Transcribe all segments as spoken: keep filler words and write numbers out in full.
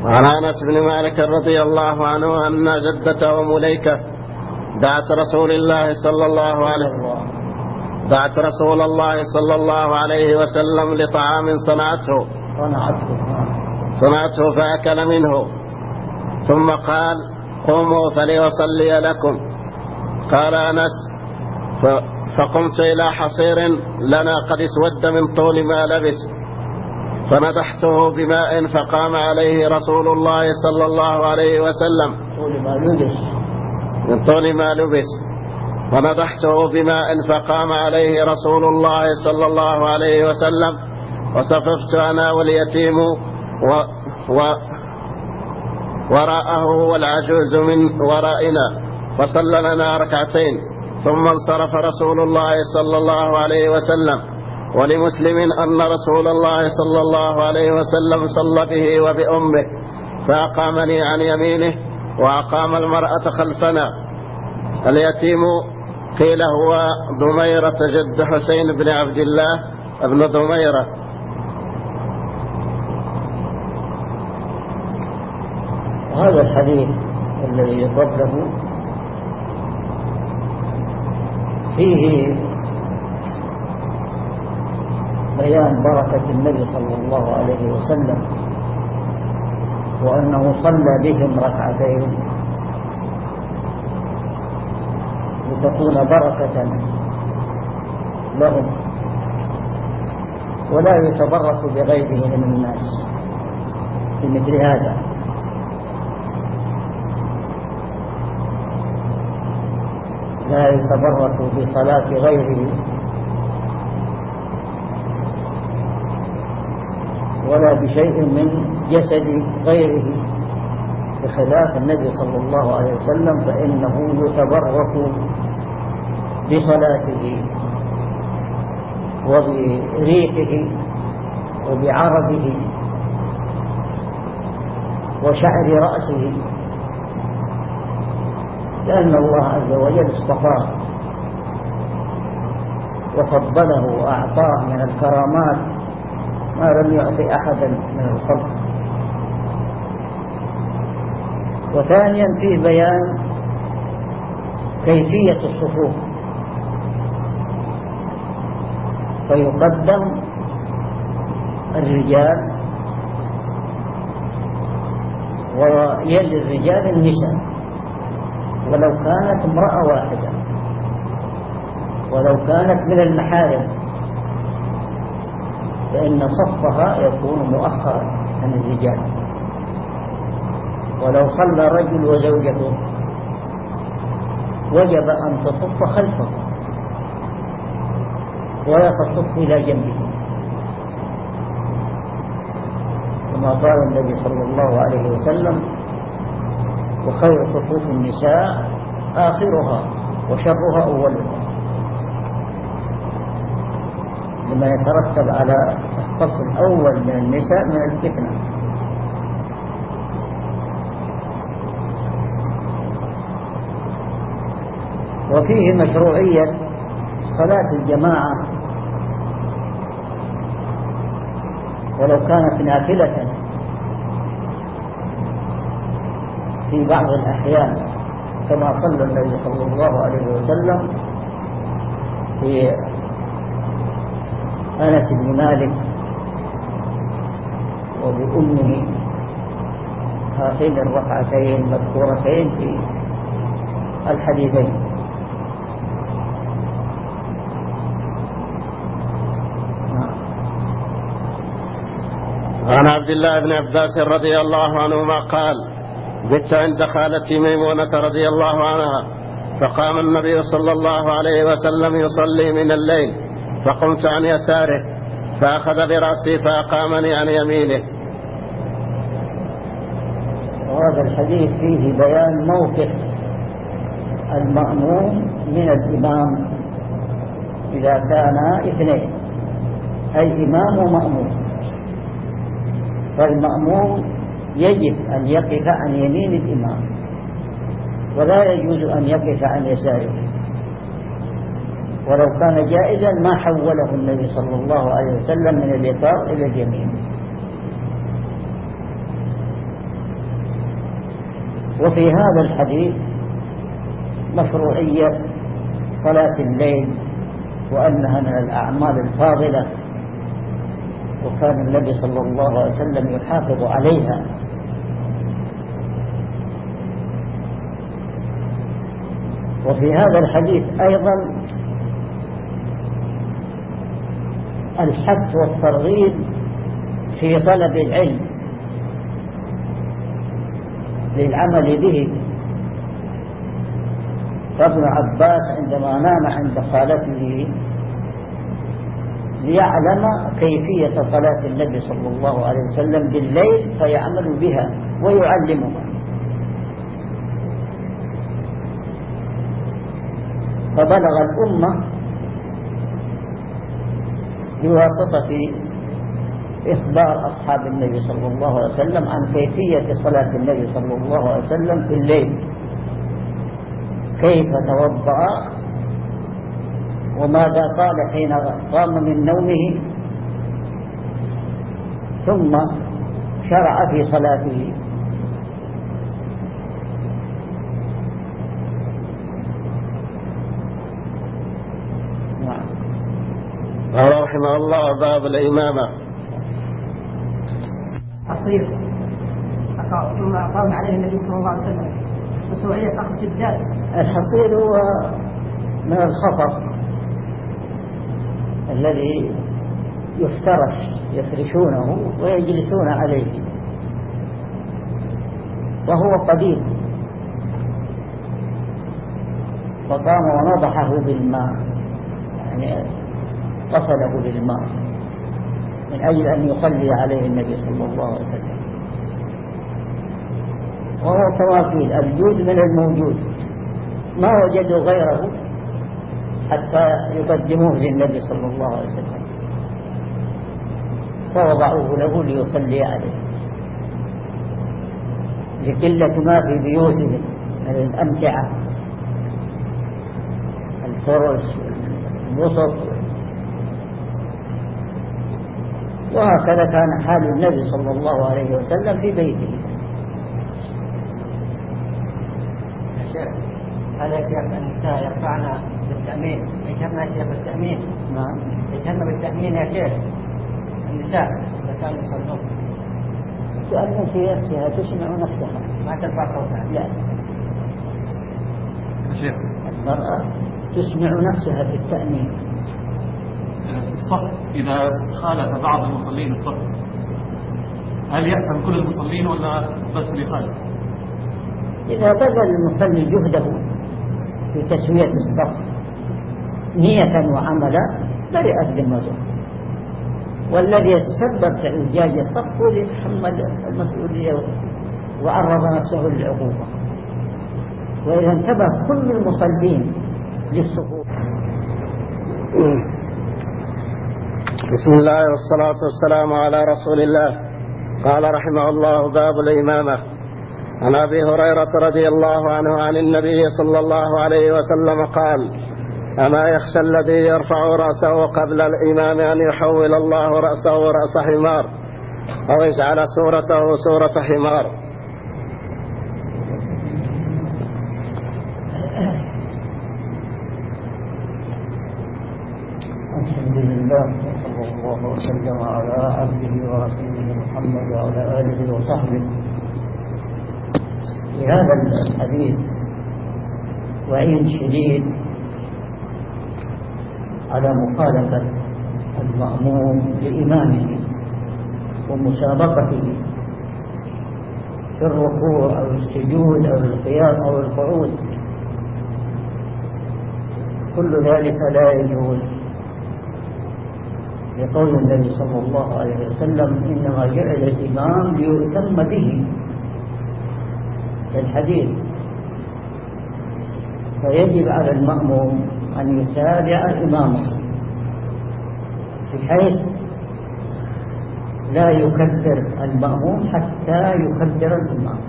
عن أنس بن مالك رضي الله عنه أن جدته مليكة دعت رسول الله صلى الله عليه دعت رسول الله صلى الله عليه وسلم لطعام صنعته صنعته صنعته فأكل منه ثم قال قوموا فليصلي لكم. قال أنس فقمت إلى حصير لنا قد اسود من طول ما لبس فنضحته بماء فقام عليه رسول الله صلى الله عليه وسلم طول ما لبس من طول ما لبس ونضحته بماء فقام عليه رسول الله صلى الله عليه وسلم وصففت أنا واليتيم و و وراءه والعجوز من ورائنا فصلى لنا ركعتين ثم انصرف رسول الله صلى الله عليه وسلم. ولمسلم أن رسول الله صلى الله عليه وسلم صلى به وبأمه فأقامني عن يمينه وأقام المرأة خلفنا. اليتيم قيل هو ضميرة جد حسين بن عبد الله ابن ضميرة. هذا الحديث الذي قبله فيه بيان بركة النبي صلى الله عليه وسلم وأنه صلى بهم ركعتين لتكون بركة لهم ولا يتبرك بغيره من الناس في مثل هذا. لا يتبرك بصلاة غيره ولا بشيء من جسد غيره بخلاف النبي صلى الله عليه وسلم فإنه يتبرك بصلاته وبريحه وبعربه وشعر رأسه لأن الله عز وجل اصطفاه وفضله وأعطاه من الكرامات ما لم يعطي أحدا من الخلق. وثانيا فيه بيان كيفية الصفوف فيقدم الرجال ويلي الرجال النساء ولو كانت امرأة واحدة ولو كانت من المحارم فإن صفها يكون مؤخرا عن الرجال. ولو صلى رجل وزوجته وجب أن تصف خلفه ولا تصف إلى جنبه كما قال النبي صلى الله عليه وسلم وخير صفوف النساء آخرها وشرها أولها لما يترتب على الصف الأول من النساء من الفتنة. وفيه مشروعية صلاة الجماعة ولو كانت نافلة في بعض الأحيان كما صلى النبي صلى الله عليه وسلم في أنس بن مالك وبأمه هاتين الركعتين مذكورتين في الحديثين. عن عبد الله بن عباس رضي الله عنهما قال بت عند خالتي ميمونة رضي الله عنها فقام النبي صلى الله عليه وسلم يصلي من الليل فقمت عن يساره فأخذ برأسي فأقامني عن يمينه. وهذا الحديث فيه بيان موقف المأموم من الإمام إذا كان اثنين أي إمام ومأموم. فالمأموم يجب أن يقف عن يمين الإمام ولا يجوز أن يقف عن يساره ولو كان جائزا ما حوله النبي صلى الله عليه وسلم من اليسار إلى اليمين. وفي هذا الحديث مشروعية صلاة الليل وأنها من الأعمال الفاضلة، وكان النبي صلى الله عليه وسلم يحافظ عليها. وفي هذا الحديث أيضا الحث والترغيب في طلب العلم للعمل به. فابن عباس عندما نام عند خالته ليعلم كيفية صلاة النبي صلى الله عليه وسلم بالليل فيعمل بها ويعلمها، فبلغ الأمة بواسطة إخبار أصحاب النبي صلى الله عليه وسلم عن كيفية صلاة النبي صلى الله عليه وسلم في الليل، كيف توضأ وماذا قال حين قام من نومه ثم شرع في صلاته. قال رحمه الله باب الإمامة. حصير ثم قام عليه النبي صلى الله عليه وسلم مشروعية أخذ السجاد. الحصير هو من الخطر الذي يفترش يفرشونه ويجلسون عليه، وهو قديم، فقام ونضحه بالماء، يعني غسله بالماء من أجل أن يصلي عليه النبي صلى الله عليه وسلم. وهو تواكيل الجود من الموجود، ما وجدوا غيره حتى يقدموه للنبي صلى الله عليه وسلم، فوضعوه له ليصلي عليه لقلة ما في بيوتهم من الأمتعة، الفرش الوسط. وهكذا كان حال النبي صلى الله عليه وسلم في بيته. هذا كيف النساء يرفعنا بالتأمين، يجهرنا يا شيخ بالتأمين. نعم يجهرنا بالتأمين يا شيخ النساء إذا كانوا يصلون. تأمن في نفسها، تسمع نفسها، ما ترفع صوتها. لا شيخ المرأة تسمع نفسها في التأمين. الصف إذا خالف بعض المصلين الصف هل يأثم كل المصلين ولا بس اللي خالف؟ إذا بذل المصلي جهده في تسوية الصف نية وعملا برئت ذمته، والذي يتسبب في إعوجاج الصف هو اللي يتحمل المسؤولية وعرض نفسه للعقوبة. وإذا انتبه كل المصلين للسقوط. بسم الله والصلاة والسلام على رسول الله. قال رحمه الله باب الإمامة. عن أبي هريرة رضي الله عنه عن النبي صلى الله عليه وسلم قال: أما يخشى الذي يرفع رأسه قبل الإمام أن يحول الله رأسه رأس حمار أو يجعل صورته صورة حمار. الحمد لله صلى الله وسلم على عبده ورسوله محمد وعلى آله وصحبه. في هذا الحديث وعيد شديد على مخالفة المأموم لإمامه ومسابقته في الركوع أو السجود أو القيام أو القعود. كل ذلك لا يجوز، لقول النبي صلى الله عليه وسلم: إنما جعل الإمام ليؤتم به، في الحديث. فيجب على المأموم أن يتابع إمامه بحيث لا يكبر المأموم حتى يكبر الإمام،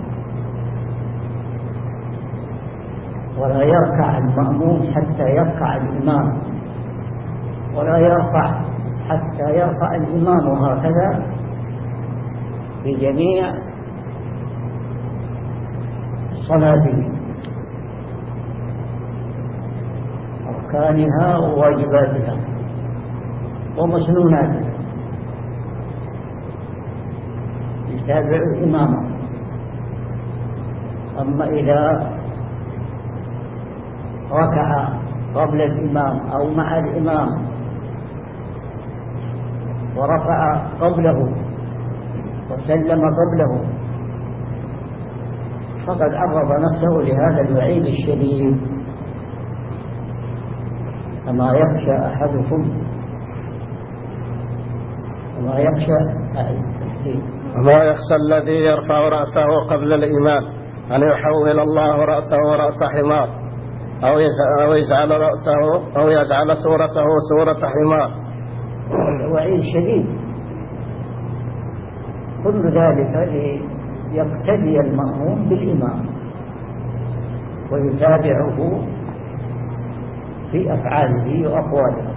ولا يركع المأموم حتى يركع الإمام، ولا يرفع حتى يرفع الإمام، وهكذا في جميع صلاته، أركانها وواجباتها ومسنوناتها، يتابع الإمام. أما إذا ركع قبل الإمام أو مع الإمام ورفع قبله وسلم قبله فقد عرض نفسه لهذا الوعيد الشديد. كما يخشى أحدكم كما يخشى وما يخشى الذي يرفع رأسه قبل الإمام أن يحول الله رأسه رأس حمار أو يجعل رأسه أو يجعل صورته صورة حمار. وعيد شديد. كل ذلك ليقتدي المأموم بالإمام ويتابعه في أفعاله وأقواله.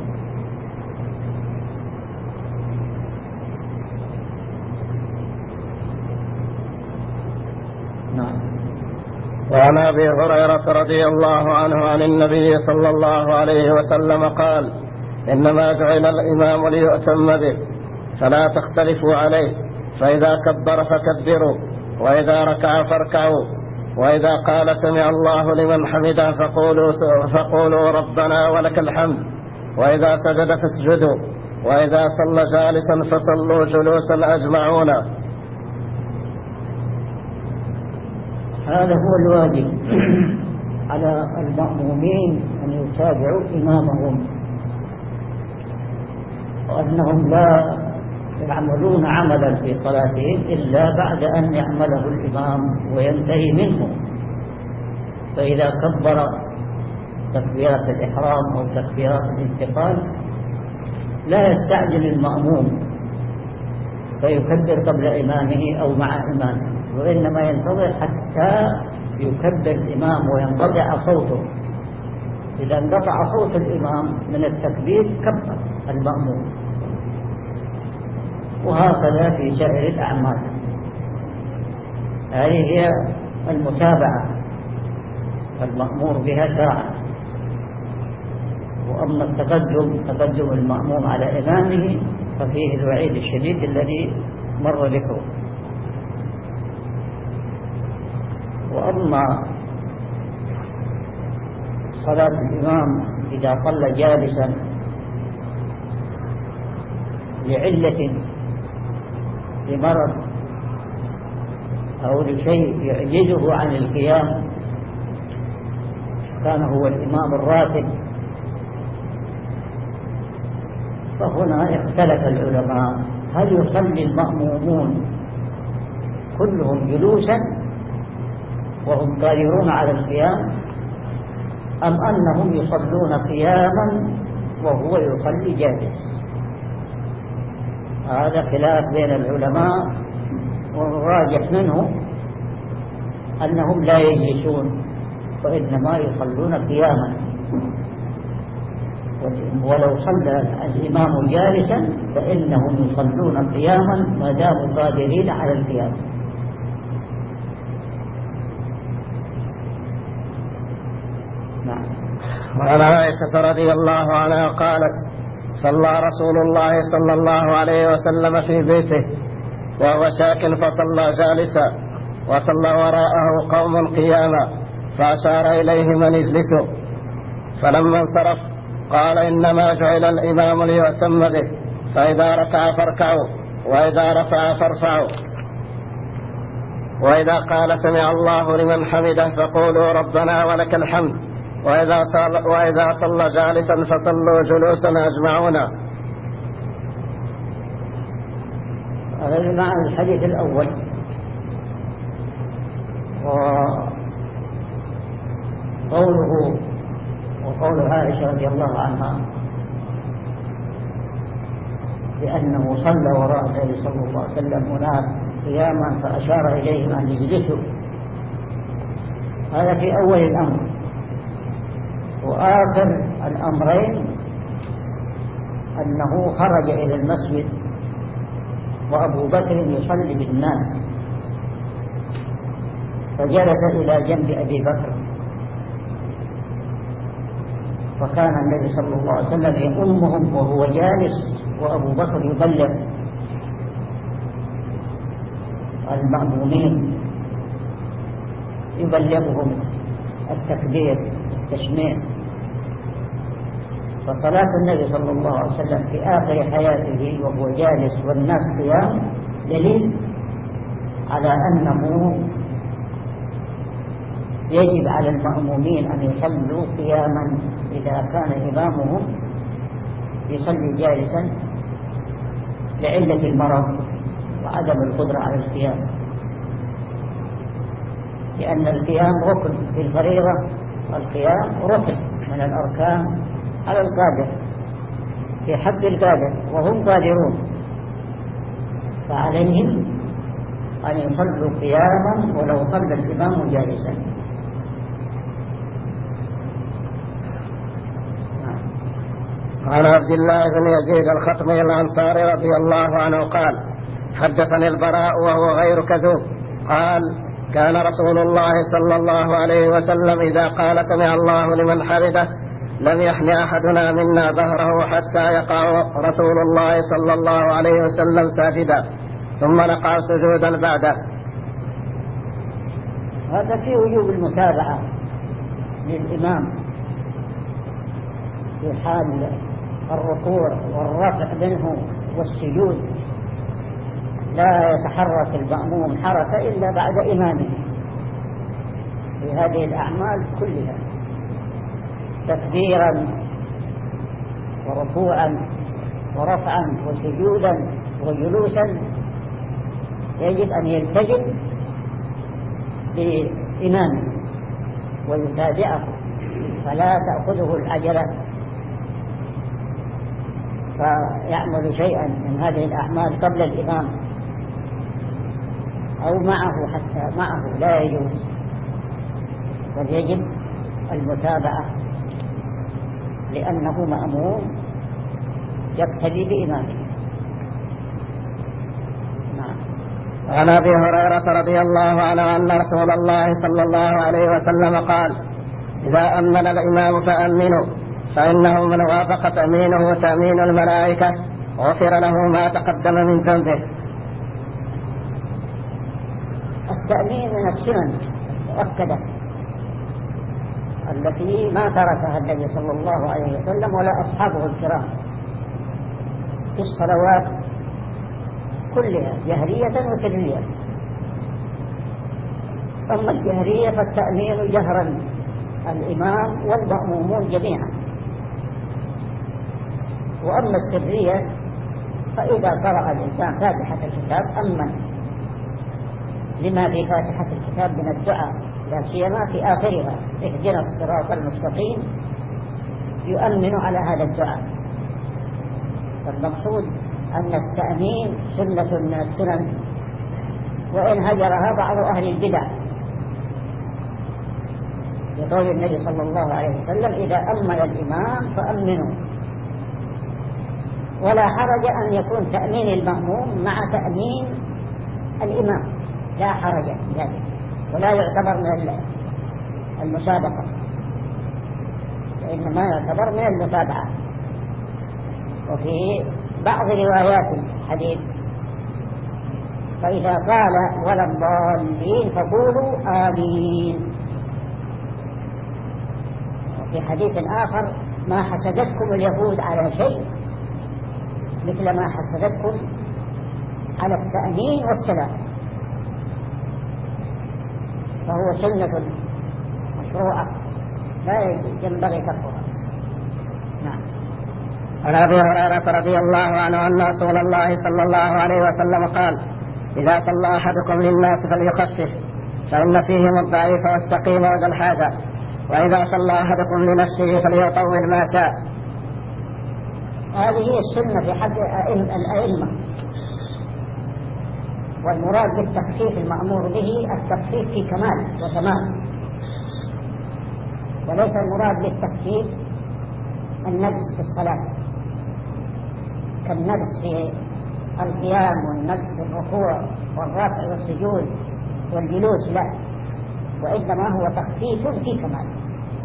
نعم. وعن أبي هريرة رضي الله عنه عن النبي صلى الله عليه وسلم قال: إنما جعل الإمام ليؤتم به فلا تختلفوا عليه، فإذا كبر فكبروا، وإذا ركع فاركعوا، وإذا قال سمع الله لمن حمده فقولوا, فقولوا ربنا ولك الحمد، وإذا سجد فاسجدوا، وإذا صلى جالسا فصلوا جلوسا أجمعون. هذا هو الواجب على المأمومين أن يتابعوا إمامهم، وأنهم لا يعملون عملا في صلاتهم إلا بعد أن يعمله الإمام وينتهي منه. فإذا كبر تكبيرات الإحرام أو تكبيرات الانتقال لا يستعجل المأموم فيكبر قبل إمامه أو مع إمامه، وإنما ينتظر حتى يكبر الإمام وينقطع صوته. إذا انقطع صوت الإمام من التكبير كبر المأموم. وهكذا في سائر الأعمال. هذه هي المتابعة المأمور بها شرعا. وأما التقدم تقدم المأموم على إمامه ففيه الوعيد الشديد الذي مر ذكره. وأما صلاة الإمام إذا صلى جالسا لعلة لمرض أو لشيء يعجزه عن القيام، كان هو الإمام الراتب، فهنا اختلف العلماء: هل يصلي المأمومون كلهم جلوسا وهم قادرون على القيام، أم أنهم يصلون قياما وهو يصلي جالس؟ هذا خلاف بين العلماء، والراجح منه أنهم لا يجلسون وإنما يصلون قياما، ولو صلى الإمام جالسا فإنهم يصلون قياما ما داموا قادرين على القيام. نعم. وعن عائشة رضي الله عنها قالت: صلى رسول الله صلى الله عليه وسلم في بيته وهو شاك فصلى جالسا، وصلى وراءه قوم قياما، فأشار إليه من اجلسوا، فلما انصرف قال: إنما جعل الإمام ليؤتم به، فإذا ركع فاركعوا، وإذا رفع فارفعوا، وإذا قال سمع الله لمن حمده فقولوا ربنا ولك الحمد، وإذا صلى, وإذا صلى جالسا فصلوا جلوسا أجمعون. هذا بمعنى الحديث الأول. وقوله وقول عائشة رضي الله عنها بأنه صلى وراء النبي صلى الله عليه وسلم أناس قياما فأشار إليهم أن يجلسوا، هذا في أول الأمر. وآخر الأمرين أنه خرج إلى المسجد وأبو بكر يصلي بالناس، فجلس إلى جنب أبي بكر، فكان النبي صلى الله عليه وسلم يؤمهم وهو جالس وأبو بكر يبلغ المأمومين، يبلغهم التكبير التشميع. فصلاة النبي صلى الله عليه وسلم في آخر حياته وهو جالس والناس قيام دليل على أنه يجب على المأمومين أن يصلوا قياما إذا كان إمامهم يصلي جالسا لعلة المرض وعدم القدرة على القيام، لأن القيام ركن في الفريضة، القيام ركن من الأركان على القادر في حق القادر وهم قادرون، فعليهم أن يصلوا قياما ولو صلى الإمام جالسا. عن عبد الله بن يزيد الخطمي الأنصاري رضي الله عنه قال: حدثني البراء وهو غير كذوب قال: كان رسول الله صلى الله عليه وسلم إذا قال سمع الله لمن حمده لم يحن أحدنا منا ظهره حتى يقع رسول الله صلى الله عليه وسلم ساجدا ثم نقع سجودا بعده. هذا في وجوب المتابعة للإمام في حال الركوع والرفع منه والسجود، لا يتحرك المأموم حركة إلا بعد إمامه في هذه الأعمال كلها، تكبيرا وركوعا ورفعا وسجودا وجلوسا، يجب أن يلتزم بإمامه ويتابعه، فلا تأخذه العجلة فيعمل شيئا من هذه الأعمال قبل الإمام أو معه، حتى معه لا يجوز، بل يجب المتابعة لأنه مأموم يقتدي بإمامه. نعم. عن أبي هريرة رضي الله عنه أن رسول الله صلى الله عليه وسلم قال: إذا أمن الإمام فأمنوا، فإنه من وافق تأمينه تأمين الملائكة غفر له ما تقدم من ذنبه. التأمين من السنن المؤكدة التي ما تركها النبي صلى الله عليه وسلم ولا أصحابه الكرام في الصلوات كلها جهرية وسرية. أما الجهرية فالتأمين جهرا الإمام والمأمومون جميعا، وأما السرية فإذا قرأ الإنسان فاتحة الكتاب أمن لما في فاتحة الكتاب من الدعاء، لا سيما في آخرها اهدنا الصراط المستقيم، يؤمن على هذا الدعاء. فالمقصود أن التأمين سنة من السنن، وإن هجرها بعض أهل البدع، يقول النبي صلى الله عليه وسلم: إذا أمن الإمام فأمنوا. ولا حرج أن يكون تأمين المأموم مع تأمين الإمام، لا حرج ذلك، ولا يعتبر من المسابقة، وإنما يعتبر من المتابعة. وفي بعض روايات الحديث: فإذا قال ولا الضالين فقولوا آمين. وفي حديث آخر: ما حسدتكم اليهود على شيء مثل ما حسدتكم على التأمين والسلام. فهو سنة مشروعة لا ينبغي تركها. نعم. عن أبي هريرة رضي الله عنه أن رسول الله صلى الله عليه وسلم قال: إذا صلى أحدكم للناس فليخفف، فإن فيهم الضعيف والسقيم وذا الحاجة، وإذا صلى أحدكم لنفسه فليطول ما شاء. هذه هي السنة في حق الأئمة، والمراد بالتخفيف المأمور به التخفيف في كمال وتمام، وليس المراد بالتخفيف النقص في الصلاة كالنقص في القيام والنقص في الركوع والرفع والسجود والجلوس، لا، وإنما هو تخفيف في كماله.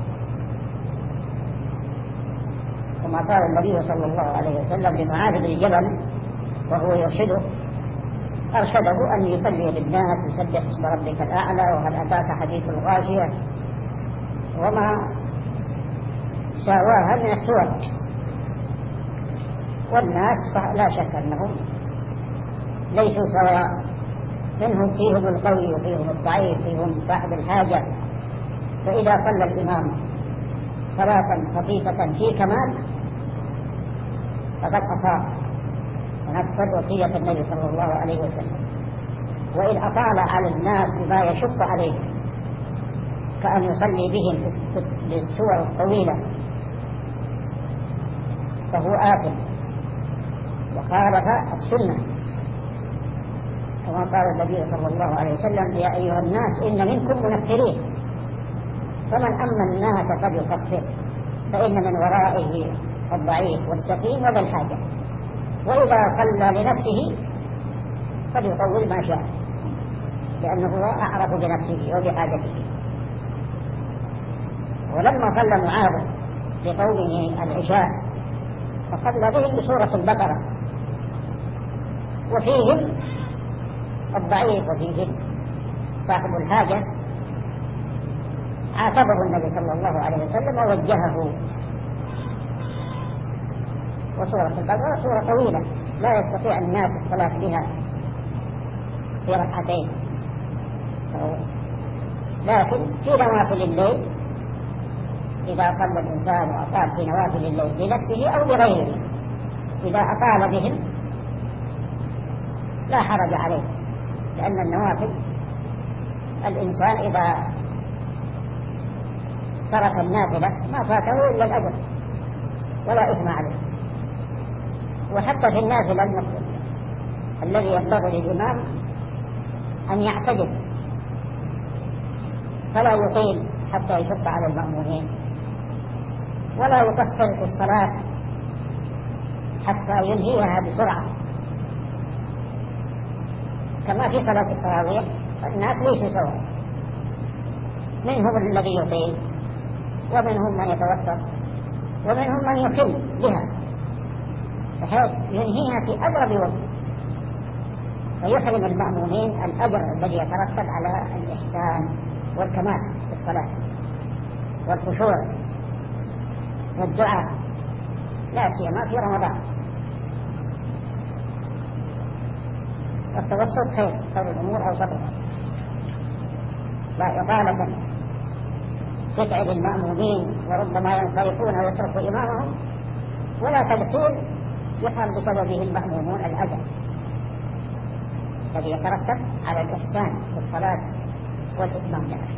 كما قال النبي صلى الله عليه وسلم لمعاذ بن جبل وهو يرشده أرشده أن يصلي بالناس يسبح اسم ربك الأعلى وهل أتاك حديث الغاشية وما ساواها من السور. والناس لا شك أنهم ليسوا سواء، منهم فيهم القوي وفيهم الضعيف فيهم صاحب الحاجة. فإذا صلى الإمام صلاة خفيفة في كمال فقد أطاع ونفذ وصية النبي صلى الله عليه وسلم. وإن أطال على الناس بما يشق عليه كأن يصلي بهم بالسور الطويلة فهو آثم وخالف السنة، كما قال النبي صلى الله عليه وسلم يا أيها الناس إن منكم منفرين فمن أما الناس فليكفر فإن من ورائه الضعيف والسقيم وذا الحاجة، وإذا صلى لنفسه فليطول ما شاء لأنه هو أعرف بنفسه وبحاجته. ولما صلى معاذ لقومه العشاء فصلى بهم بسورة البقرة وفيهم الضعيف وفيهم صاحب الحاجة، عاتبه النبي صلى الله عليه وسلم ووجهه. وسورة البقرة سورة طويلة لا يستطيع الناس الصلاة بها في ركعتين، لكن في نوافل الليل إذا صلى الإنسان وأطال في نوافل الليل لنفسه أو لغيره إذا أطال بهم لا حرج عليه، لأن النوافل الإنسان إذا ترك النافلة ما فاته إلا الأجر ولا إثم عليه. وحتى في النافلة الذي ينبغي للإمام أن يعتدل فلا يطيل حتى يشق على المأمومين ولا يقصر في الصلاة حتى ينهيها بسرعة. كما في صلاة التراويح الناس ليسوا سواء، منهم الذي يطيل ومنهم من يتوسط ومنهم من يقل بها بحيث ينهيها في أقرب وقت فيحرم المأمومين الأجر الذي يترتب على الإحسان والكمال في الصلاة والخشوع والدعاء لا سيما في رمضان. والتوسط خير، خير الأمور أوسطها، لا إطالة تتعب المأمومين وربما ينصرفون ويتركوا إمامهم، ولا تبخير يحرم بسببه المأمومون الأجر الذي يترتب على الإحسان في الصلاة والإتمام لها.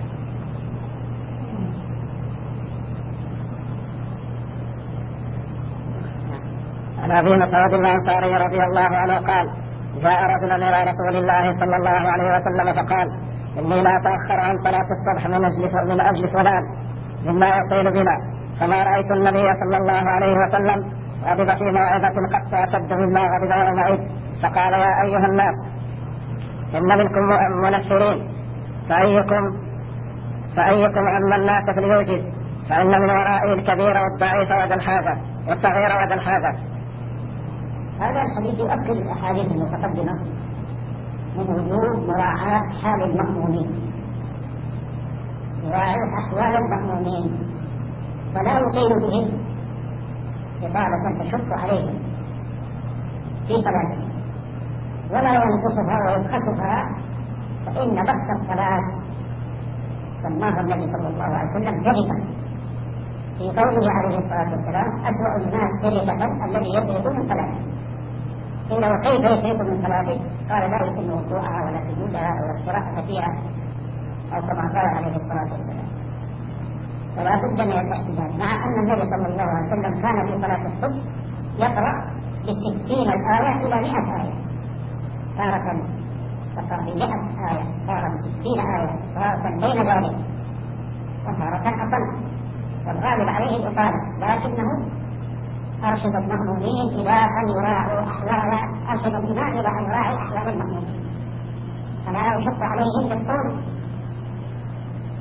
عن أبي مسعود الأنصاري رضي الله عنه قال جاء رجل إلى رسول الله صلى الله عليه وسلم فقال إني لا أتأخر عن صلاة الصبح من أجل من أجل فلان مما يطيل بنا، فما رأيت النبي صلى الله عليه وسلم غضب في موعظة قد أشد مما غضب يومئذ، فقال يا أيها الناس إن منكم منفرين فأيكم فأيكم أما الناس فليوجد، فإن من ورائه الكبير والضعيف وذا الحاجة والصغير وذا الحاجة. هذا الحديث يؤكد الأحاديث المتقدمة من وجوب مراعاة حال المأمومين، مراعاة أحوال المأمومين، فلا يطيل بهم إطالة تشق عليهم في صلاتهم ولا ينقصها ويبخسها، فإن بخس الصلاة سماها النبي صلى الله عليه وسلم سرقة، في قوله عليه الصلاة والسلام أسوأ الناس سرقة الذي يسرق من صلاته. قيل وكيف يسرق من صلاته؟ قال لا يتم وضوءها ولا سجودها ولا القراءة فيها، أو كما قال عليه الصلاة والسلام. فلا بد من الاحتجاج، مع أن النبي صلى الله عليه وسلم كان في صلاة الصبح يقرأ بستين الآية إلى مئة آية، تارة يقرأ بمئة آية، تارة بستين آية، تارة بين ذلك وتارة أقل، والغالب عليه الإطالة، لكنه أرشد المأمومين إلى أن يراعوا أحوال أرشد الإمام إلى أن يراعي أحوال المأمومين، فلا يشق عليهم بالطول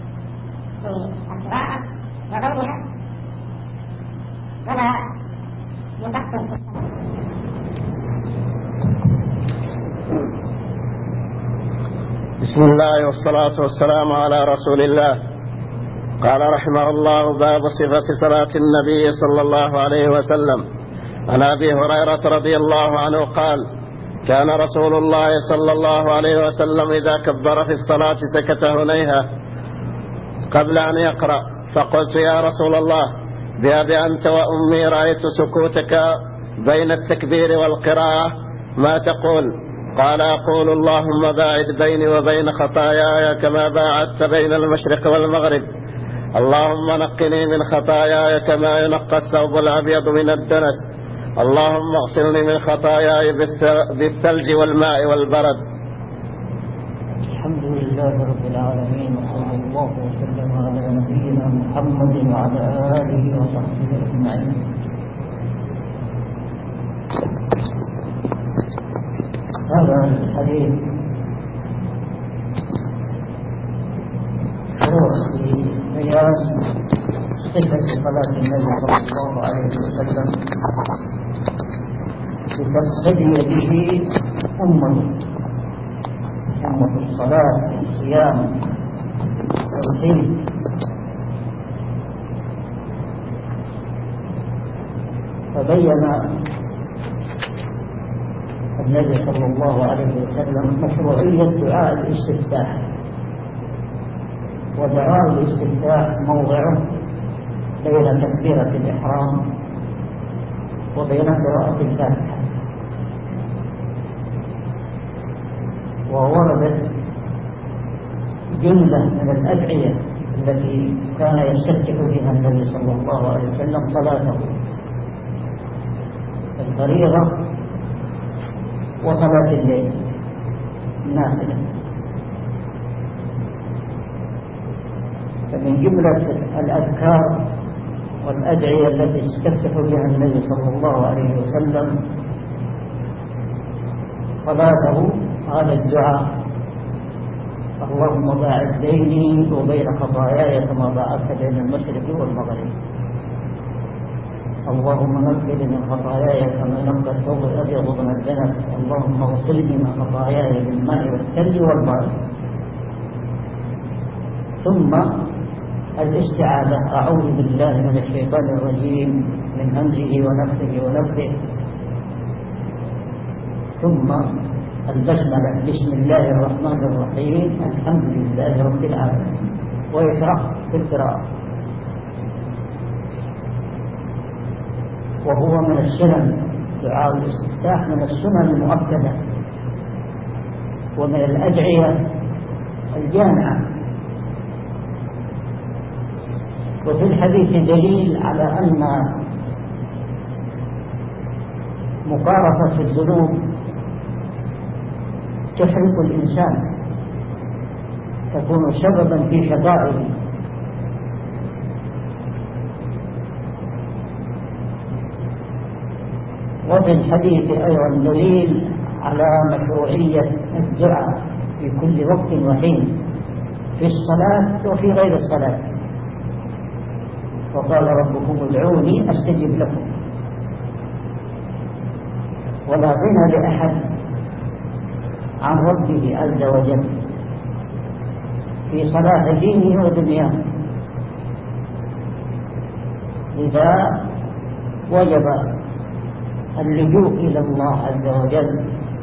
في القراءة وغيرها ولا يقصر في الصلاة. بسم الله والصلاة والسلام على رسول الله. قال رحمه الله: باب صفة صلاة النبي صلى الله عليه وسلم. عن أبي هريرة رضي الله عنه قال: كان رسول الله صلى الله عليه وسلم إذا كبر في الصلاة سكت هنيها قبل أن يقرأ، فقلت: يا رسول الله، بأبي أنت وأمي رأيت سكوتك بين التكبير والقراءة، ما تقول؟ قال: أقول: اللهم باعد بيني وبين خطاياي كما باعدت بين المشرق والمغرب، اللهم نقني من خطاياي كما ينقى الثوب الأبيض من الدنس، اللهم اغسلني من خطاياي بالثلج والماء والبرد. الحمد لله رب العالمين، وصلى الله وسلم على نبينا محمد وعلى آله وصحبه أجمعين. هذا الحديث شروع في بيان صفة صلاة النبي صلى الله عليه وسلم لتقتدي به أمة أمة الصلاة والصيام والتوحيد. فبين النبي صلى الله عليه وسلم مشروعية دعاء الاستفتاح، ودعاء الاستفتاح موضعه بين تكبيرة الإحرام وبين قراءة الفاتحة. ووردت جملة من الأدعية التي كان يستفتح بها النبي صلى الله عليه وسلم صلاته: الفريضة وصلاة الليل النافلة. فمن جملة الأذكار والأدعية التي استفتح بها النبي صلى الله عليه وسلم صلاته هذا الدعاء: اللهم باعد بيني وبين خطاياي كما باعدت بين المشرق والمغرب، اللهم نقني من خطاياي كما ينقى الثوب الأبيض من الدنس، اللهم اغسلني من خطاياي بالماء والثلج والبرد. ثم الاستعاذة: أعوذ بالله من الشيطان الرجيم من همزه ونفخه ونفثه. ثم البسملة: بسم الله الرحمن الرحيم الحمد لله رب العالمين، ويشرح في القراءة. وهو من السنن، دعاء الاستفتاح من السنن المؤكدة ومن الأدعية الجامعة. وفي الحديث دليل على أن مقارفة الذنوب تحرق الإنسان، تكون سببا في شقائه. وفي الحديث أيضا دليل على مشروعية الدعاء في كل وقت وحين، في الصلاة وفي غير الصلاة. وقال ربكم ادعوني أستجب لكم. ولا غنى لأحد عن ربه عز وجل في صلاح دينه ودنياه، لذا وجب اللجوء إلى الله عز وجل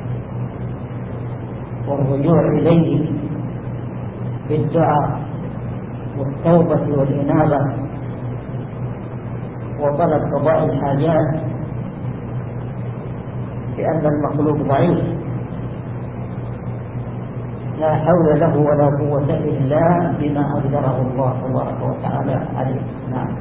والرجوع إليه بالدعاء والتوبة والإنابة وطلب قضاء الحاجات، لأن المخلوق ضعيف لا حول له ولا قوة إلا بما أقدره الله تبارك وتعالى عليه. نعم.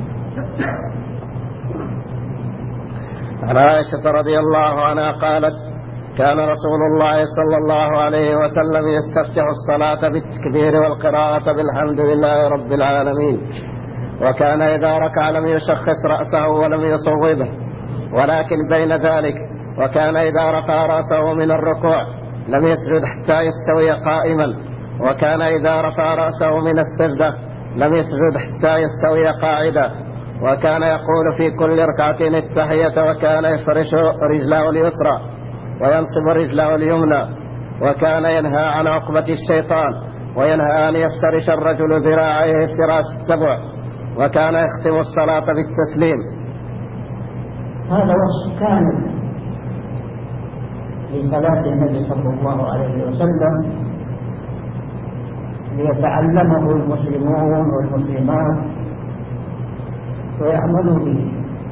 عن عائشة رضي الله عنها قالت: كان رسول الله صلى الله عليه وسلم يستفتح الصلاة بالتكبير والقراءة بالحمد لله رب العالمين، وكان إذا ركع لم يشخص رأسه ولم يصوبه ولكن بين ذلك، وكان إذا رفع رأسه من الركوع لم يسجد حتى يستوي قائما، وكان إذا رفع رأسه من السجدة لم يسجد حتى يستوي قاعدا، وكان يقول في كل ركعة التحية، وكان يفرش رجله اليسرى وينصب رجله اليمنى، وكان ينهى عن عقبة الشيطان، وينهى أن يفترش الرجل ذراعيه افتراس السبع، وكان يختم الصلاة بالتسليم. هذا وصف كامل لصلاة النبي صلى الله عليه وسلم ليتعلمه المسلمون والمسلمات ويعملوا به.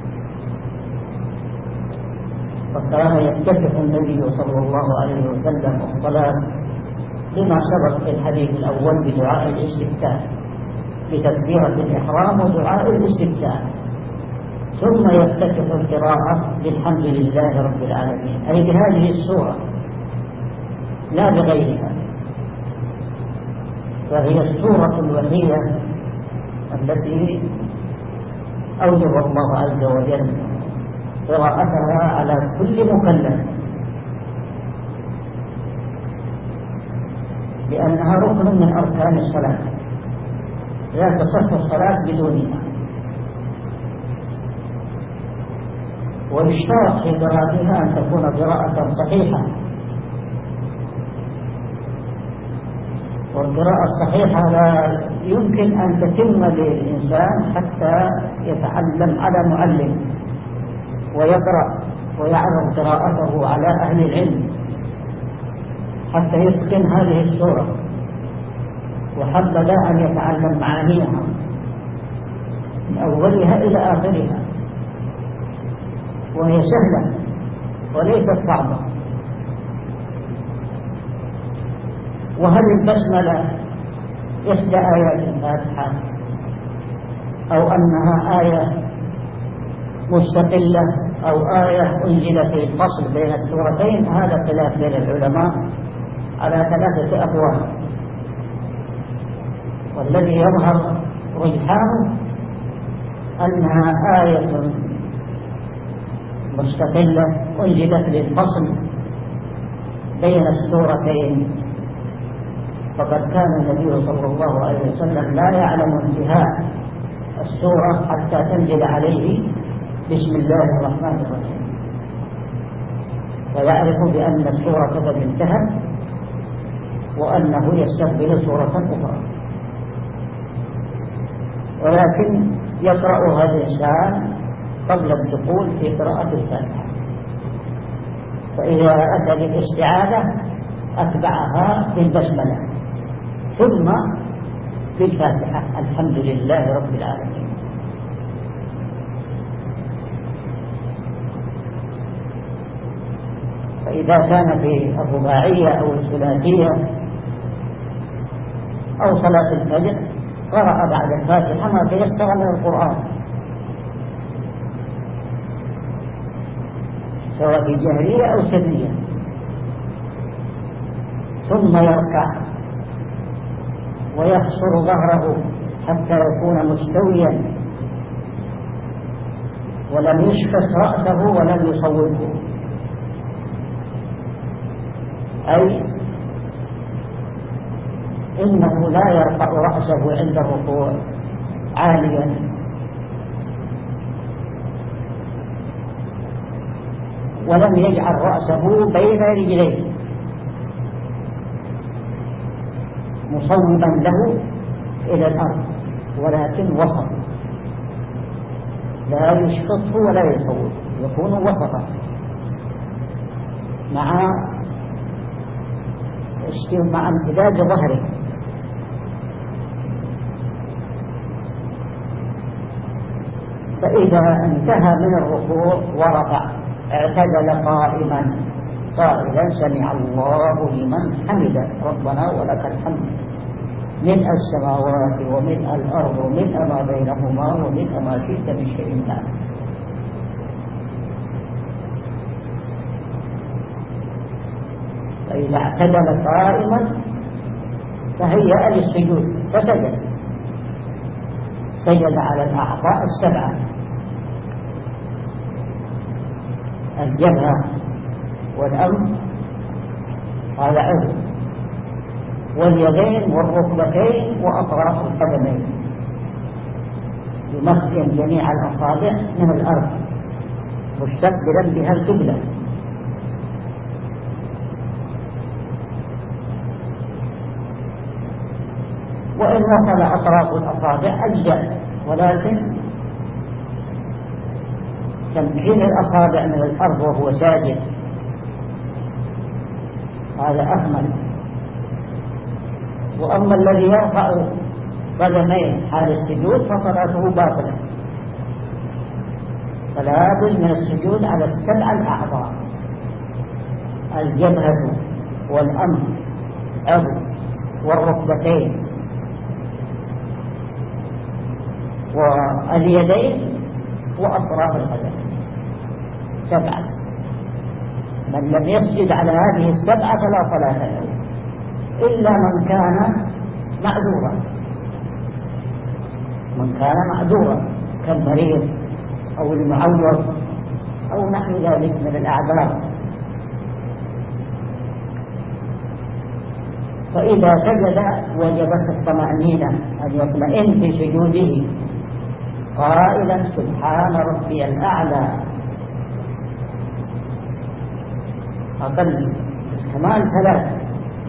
فكان يفتتح النبي صلى الله عليه وسلم الصلاة لما سبق في الحديث الأول بدعاء الاستفتاح، بتكبيرة الإحرام ودعاء الاستفتاح، ثم يفتتح القراءة بالحمد لله رب العالمين، أي بهذه السورة لا بغيرها، فهي السورة الوحيدة التي أوجب الله عز وجل قراءتها على كل مكلف، لأنها ركن من أركان الصلاة، لا تصح الصلاة بدونها. ويشترط في قراءتها أن تكون قراءة صحيحة، والقراءة الصحيحة لا يمكن أن تتم للإنسان حتى يتعلم على معلم ويقرأ ويعرض قراءته على أهل العلم حتى يتقن هذه السورة، وحبذا أن يتعلم معانيها من أولها إلى آخرها، وهي سهلة وليست صعبة. وهل البسملة إحدى آيات الفاتحة أو أنها آية مستقلة أو آية أنزلت في الفصل بين السورتين؟ هذا خلاف بين العلماء على ثلاثة أقوال، والذي يظهر رجحانه أنها آية مستقلة أنزلت للفصل بين السورتين، فقد كان النبي صلى الله عليه وسلم لا يعلم انتهاء السورة حتى تنزل عليه بسم الله الرحمن الرحيم، ويعرف بأن السورة قد انتهت وأنه يستقبل سورة أخرى، ولكن يقرأها الإنسان قبل الدخول في قراءة الفاتحة، فإذا أتى بالاستعاذة أتبعها بالبسملة ثم بالفاتحة الحمد لله رب العالمين. فإذا كان في الرباعية أو الثلاثية أو صلاة الفجر قرأ بعد الفاتحة ما تيسر من القرآن، سواء في جهرية أو سرية، ثم يركع ويحصر ظهره حتى يكون مستويا ولم يشخص رأسه ولم يصوبه، أي إنه لا يرفع رأسه عند الركوع عاليا، ولم يجعل رأسه بين رجليه مصوبا له إلى الأرض، ولكن وسط، لا يشخصه ولا يصوب، يكون وسطا مع مع امتداد ظهره. فإذا انتهى من الركوع ورفع اعتدل قائما قائلا سمع الله لمن حمده ربنا ولك الحمد ملء السماوات وملء الأرض وملء ما بينهما وملء ما شئت من شيء بعد. فإذا اعتدل قائما فهيأ للسجود فسجد، سجد على الأعضاء السبعة: الجبهة والأنف هذا عضو، واليدين والركبتين وأطراف القدمين، يمكن جميع الأصابع من الأرض مستقبلا بها القبلة. وإن وصل أطراف الأصابع أجزاء، ولكن تمكين الأصابع من الأرض وهو ساجد هذا أكمل. وأما الذي يرفع قدميه حال السجود فصلاته باطلة، فلا بد من السجود على السبع الأعضاء: الجبهة والأنف والركبتين واليدين وأطراف القدم، سبعة. من لم يسجد على هذه السبعة فلا صلاة له إلا من كان معذورا، من كان معذورا كالمريض أو المعوض أو نحو ذلك من الأعذار. فإذا سجد وجبت الطمأنينة أن يطمئن في سجوده قائلا سبحان ربي الأعلى، أقل كمان ثلاث.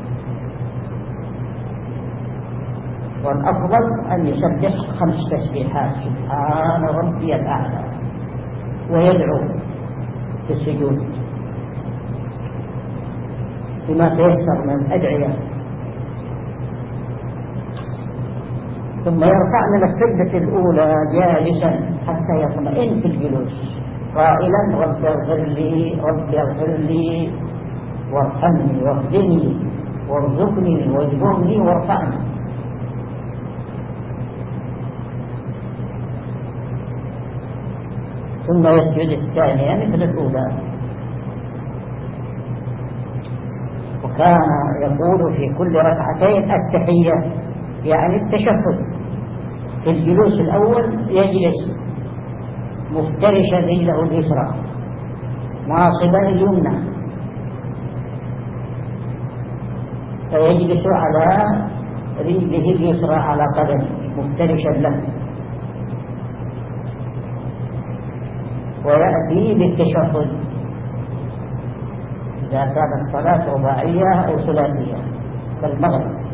والأفضل أن يسبح خمس تسبيحات سبحان ربي الأعلى ويدعو في السجود بما تيسر من الأدعية، ثم يرفع من السجدة الأولى جالسا حتى يطمئن في الجلوس قائلا رب اغفر لي رب اغفر لي وارحمني واهدني وارزقني واجبرني وارفعني. ثم يسجد الثانية مثل الأولى. وكان يقول في كل ركعتين التحية يعني التشهد. في الجلوس الأول يجلس مفترشا رجله اليسرى ناصبا اليمنى، فيجلس على رجله اليسرى على قدمه مفترشا له، ويأتي بالتشهد إذا كانت الصلاة رباعية أو ثلاثية كالمغرب.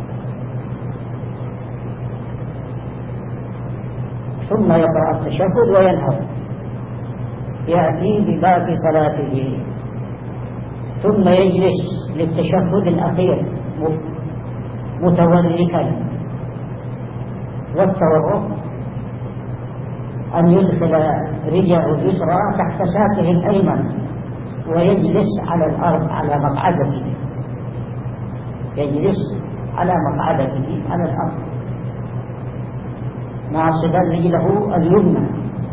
ثم يقرأ التشهد وينهض يأتي بباقي صلاته، ثم يجلس للتشهد الأخير متوركا. والتورك أن يدخل رجله اليسرى تحت ساقه الأيمن ويجلس على الأرض على مقعدته، يجلس على مقعدته على الأرض ناصبا رجله اليمنى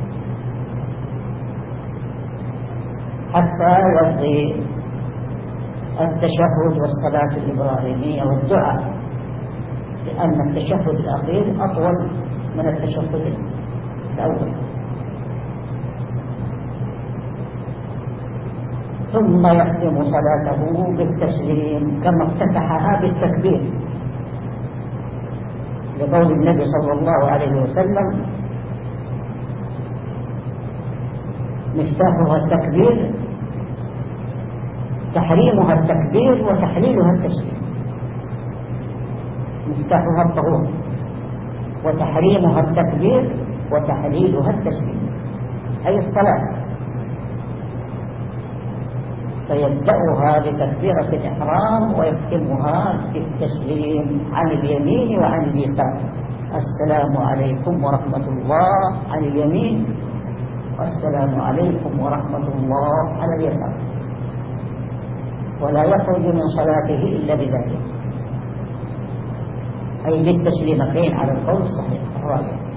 حتى يقضي التشهد والصلاة الإبراهيمية والدعاء، لأن التشهد الأخير أطول من التشهد الأول. ثم يختم صلاته بالتسليم كما افتتحها بالتكبير، لقول النبي صلى الله عليه وسلم مفتاحها التكبير، تحريمها التكبير وتحليلها التسليم. مفتاحها الطهور وتحريمها التكبير وتحليلها التسليم، أي الصلاة. فيبدأها بتكبيرة الإحرام ويختمها بالتسليم عن اليمين وعن اليسار. السلام عليكم ورحمة الله عن اليمين، والسلام عليكم ورحمة الله على اليسار، ولا يخرج من صلاته إلا بذلك، أي بالتسليمتين على القول الصحيح الراجح.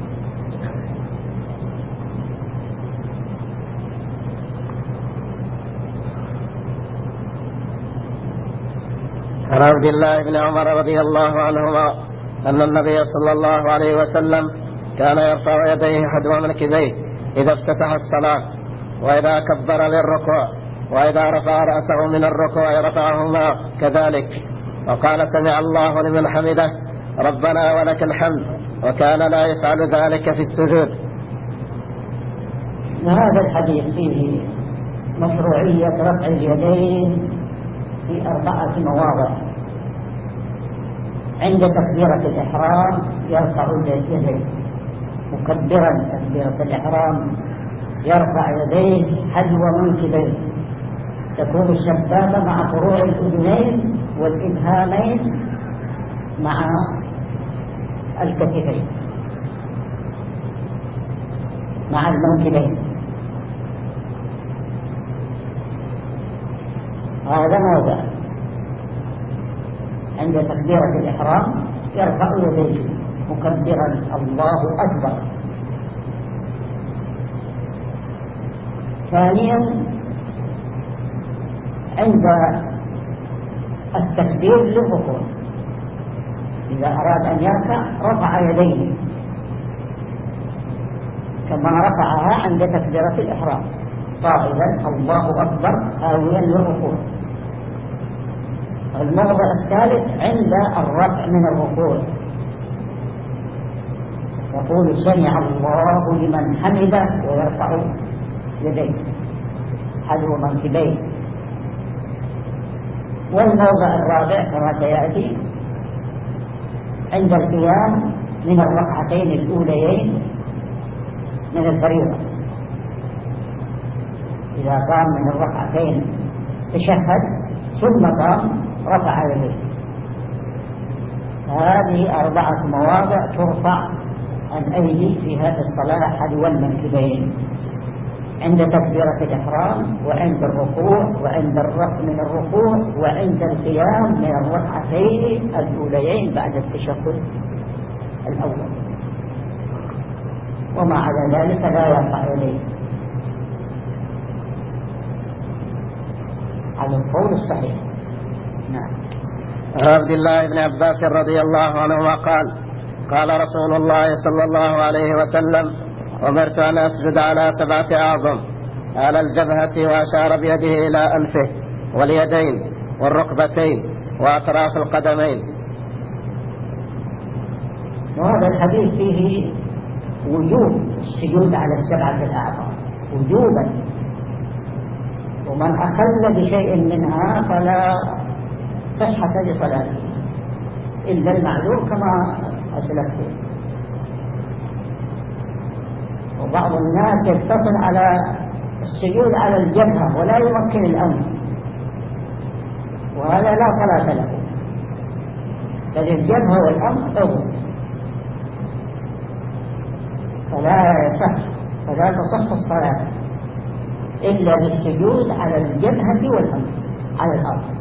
عن عبد الله بن عمر رضي الله عنهما أن النبي صلى الله عليه وسلم كان يرفع يديه حذو منكبيه إذا افتتح الصلاة، وإذا كبر للركوع، وإذا رفع رأسه من الركوع رفعهما كذلك. وقال سمع الله لمن حمده ربنا ولك الحمد، وكان لا يفعل ذلك في السجود. وهذا الحديث فيه مشروعية رفع اليدين في أربعة مواضع. عند تكبيرة الإحرام يرفع يديه مكبرا تكبيرة الإحرام، يرفع يديه حذو منكبيه، تكون الشبابة مع فروع الأذنين والإبهامين مع الكتفين مع المنكبين. هذا موضع عند تكبيرة الإحرام يرفع يديه مكبرا الله أكبر. ثانيا عند التكبير للركوع، إذا أراد أن يركع رفع يديه كما رفعها عند تكبيرة الإحرام قائلا الله أكبر آويا للركوع. الموضع الثالث عند الرفع من الركوع يقول سمع الله لمن حمده ويرفع يديه حذو منكبيه. والموضع الرابع كما سيأتي عند القيام من الركعتين الأوليين من الفريضة، إذا قام من الركعتين تشهد ثم قام رفع يديه. هذه أربعة مواضع ترفع الأيدي في هذه الصلاة حذو المنكبين، عند تكبيرة الإحرام وعند الركوع وعند الرفع من الركوع وعند القيام من الركعتين الأوليين بعد التشهد الأول. وما على ذلك لا يرفع يديه على القول الصحيح. نعم. عبد الله بن عباس رضي الله عنهما قال قال رسول الله صلى الله عليه وسلم أمرت أن أسجد على سبعة أعظم، على الجبهة، وأشار بيده إلى أنفه واليدين والركبتين وأطراف القدمين. وهذا الحديث فيه وجوب السجود على السبعة الأعظم وجوبا، ومن أخل بشيء منها فلا صحة لصلاته إلا المعذور كما أسلفت. وبعض الناس يقتصر على السجود على الجبهة ولا يمكن الأنف، وهذا لا صلاة له، بل الجبهة والأنف عضو، فلا يصح فلا تصح الصلاة إلا بالسجود على الجبهة والأنف على الأرض.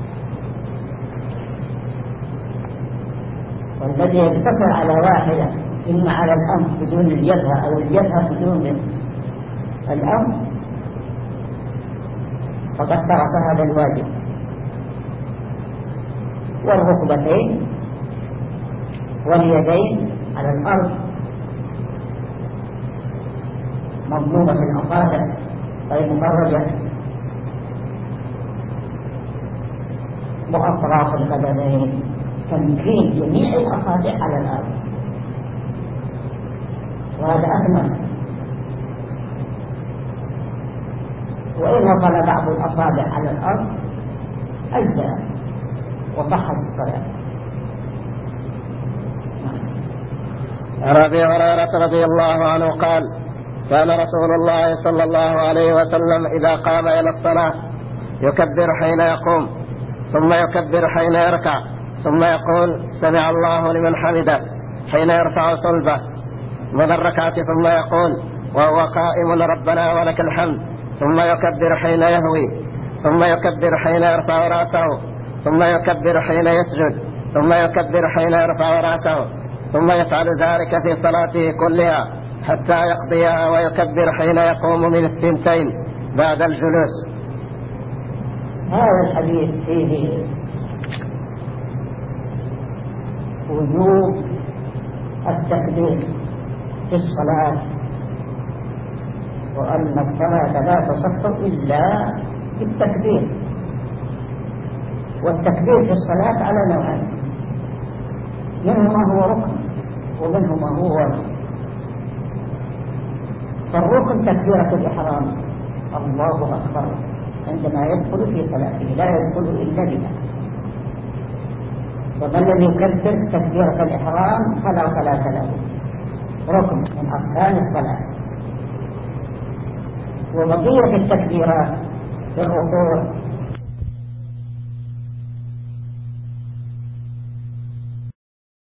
والذي يقتصر على واحدة إما على الأنف بدون الجبهة أو الجبهة بدون الأنف فقد ترك هذا الواجب. والركبتين واليدين على الأرض مضمومة الأصابع غير مفرجة، وأطراف القدمين تمكين جميع الأصابع على الأرض، وهذا أكمل. وإن وصل بعض الأصابع على الأرض أجزأ وصحت الصلاة. عن أبي هريرة رضي الله عنه قال كان رسول الله صلى الله عليه وسلم إذا قام إلى الصلاة يكبر حين يقوم، ثم يكبر حين يركع، ثم يقول سمع الله لمن حمده حين يرفع صلبه من الركعة، ثم يقول وهو قائم ربنا ولك الحمد، ثم يكبر حين يهوي، ثم يكبر حين يرفع رأسه، ثم يكبر حين يسجد، ثم يكبر حين يرفع رأسه، ثم يفعل ذلك في صلاته كلها حتى يقضيها، ويكبر حين يقوم من الثنتين بعد الجلوس. هذا الحديث فيه وجوب التكبير في الصلاة، وأن الصلاة لا تصح إلا بالتكبير، والتكبير في الصلاة على نوعين، منه ما هو ركن ومنه ما هو واجب. فالركن تكبيرة الإحرام الله أكبر عندما يدخل في صلاته، لا يدخل إلا بها. ومن لم يكبر تكبيرة الإحرام فلا صلاة له، ركن من أركان الصلاة. وبقية التكبيرات في الركوع